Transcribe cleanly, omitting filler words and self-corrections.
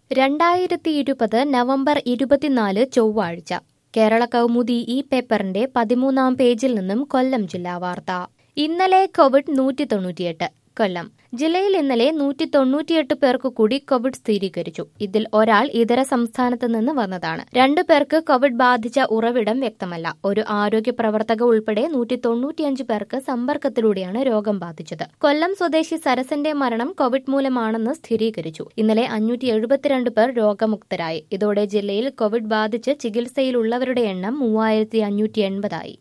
2020 November 24 ചൊവ്വാഴ്ച കേരള കൗമുദി ഈ പേപ്പറിന്റെ 13-ാം പേജിൽ നിന്നും കൊല്ലം ജില്ലാ വാർത്ത. ഇന്നലെ കോവിഡ് 198 കൊല്ലം ജില്ലയിൽ ഇന്നലെ 198 പേർക്ക് കൂടി കോവിഡ് സ്ഥിരീകരിച്ചു. ഇതിൽ ഒരാൾ ഇതര സംസ്ഥാനത്ത് നിന്ന് വന്നതാണ്. 2 പേർക്ക് കോവിഡ് ബാധിച്ച ഉറവിടം വ്യക്തമല്ല. ഒരു ആരോഗ്യ പ്രവർത്തക ഉൾപ്പെടെ 195 പേർക്ക് സമ്പർക്കത്തിലൂടെയാണ് രോഗം ബാധിച്ചത്. കൊല്ലം സ്വദേശി സരസന്റെ മരണം കോവിഡ് മൂലമാണെന്ന് സ്ഥിരീകരിച്ചു. ഇന്നലെ 572 പേർ രോഗമുക്തരായി. ഇതോടെ ജില്ലയിൽ കോവിഡ് ബാധിച്ച് ചികിത്സയിലുള്ളവരുടെ എണ്ണം 3580 ആയി.